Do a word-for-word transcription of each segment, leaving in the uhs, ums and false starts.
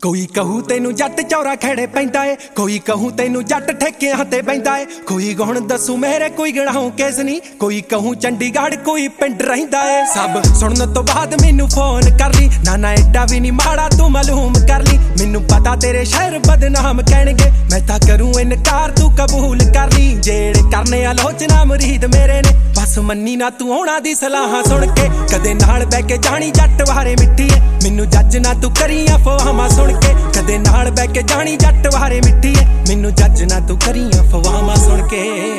कोई कहू तेनू जट चौरा खेड़े पैंदा ए, कोई कहू तेनू जट ठेकियां ते बैंदा ए। कोई गुण दसू मेरे कोई गणाऊं केस नी, कोई कहूं चंडीगढ़ कोई पिंड रहिंदा ए। सब सुनन तो बाद मैनू फोन कर ली, ना ना एडा भी नी माड़ा तू मालूम कर ली। मैनू पता तेरे शहर बदनाम कहणगे, मैं तां करूं इनकार तू कबूल कर ली। जेड़े करने आलोचना मुरीद मेरे ने, बस मन्नी ना तू होना दी सलाहां सुन के। कदे नाल बैठ के जानी जट वारे मिट्टी ए, मैनू जज ना तू करी अफवाहां सुन के। कदे नाल बैठ के जानी जट वारे मिट्टी ए, मैनू जज ना तू करी अफवाहां सुन के।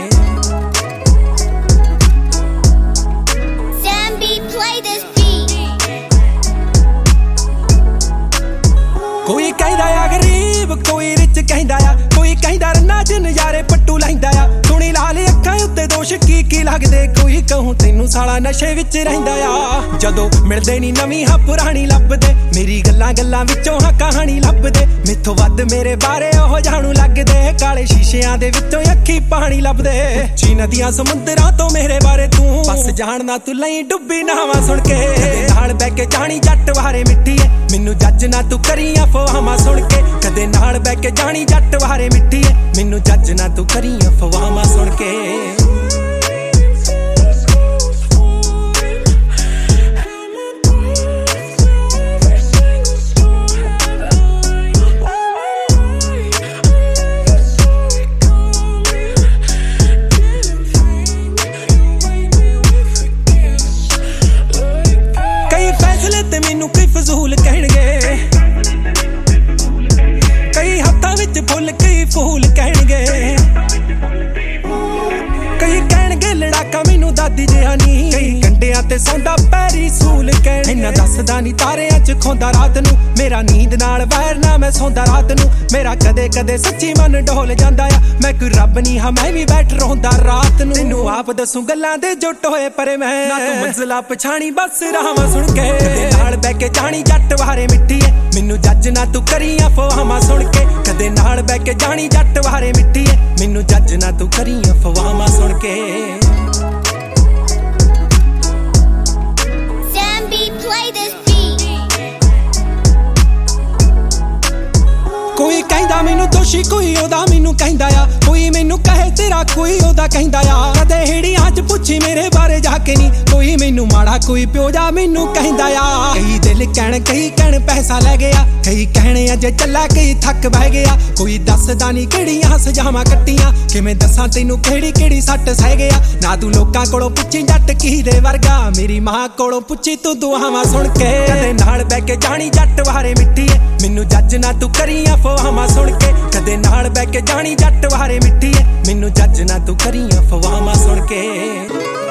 कोई कहदा आ गरीब कोई रिच कहदा आ, कोई कहदा रन्ना च नजारे पट्टू लैंदा आ। सुनी लाल अखां उत्ते दोष की की लगदे, कोई कहूं तैनू साला नशे विच रहिंदा आ। जदों मिलदे नी नवीं हां पुरानी लभदे, मेरी गल्लां गल्लां विचों हां कहानी लभदे। मैथों वध मेरे बारे ओह जाणू लगदे, काले शीशियां दे विचों अखी पानी लभदे। ची नदियां समुंदरां तो मेरे बारे तू बस जाणदा तू लई डुब्बी नावां सुण के। नाल बैठ के जानी जट वारे मिट्टी ए, मैनू जज ना तू करी अफवाहां सुण के। कदे नाल बैठ के जानी जट वारे मिट्टी ए, मैनू जज ना तू करी अफवाहां सुण के। कई फैसले ते मैनू कई फजूल कहणगे, कई हत्थां विच फुल कई फूल कहणगे। कई कहणगे लड़ाका मैनू दादी जिहा नी, कई कंडियां ते सौंदा पैरी सूल कहणगे। इन्ना दसदा नी तारियां च खोंदा रात नू, मेरा नींद नाल वैर ना मैं सौंदा रात नू। मेरा कदे कदे सच्ची मन डोल जांदा आ, मैं कोई रब नी हां मैं भी बैठ रोंदा रात नू। तैनू आप दसूं गल्लां दे जुट होए पर मैं ना तू मंजिला पछाणी बस राहां सुण के। कदे नाल बैठ के जानी जट वारे मिट्टी ए, मैनू जज ना तू करी अफवाहां सुण के। कदे नाल बैठ के जानी जट वारे मिट्टी ए, मैनू जज ना तू करी अफवाहां सुण के। कोई कहदा मैनू दोषी कोई ओदा मैनू कहदा आ, कोई मैनू कहे तेरा कोई ओदा कहदा आ। कदे हिड़ियां च पुछी मेरे बारे जाके नी, कोई मैनू माड़ा कोई प्यो जा मैनू कहदा आ। कई दिल कहण कई कहण पैसा लै गया, कई कहणे अजे चला कई थक बह गया। कोई दसदा नी किहड़ियां सजावां कट्टियां, किवें दसां तैनू किहड़ी किहड़ी सट सह गया। ना तू लोकां कोलों पुछी जट की दे वर्गा, मेरी मां कोलों पुछी तू दुआवां सुण के। कदे नाल बैठ के जानी जट वारे मिट्टी ए, मैनू जज ना तू करी अफवाहां सुण के। कदे नाल बैठ के जानी जट वारे मिट्टी ए, मैनू जज ना तू करी अफवाहां सुण के।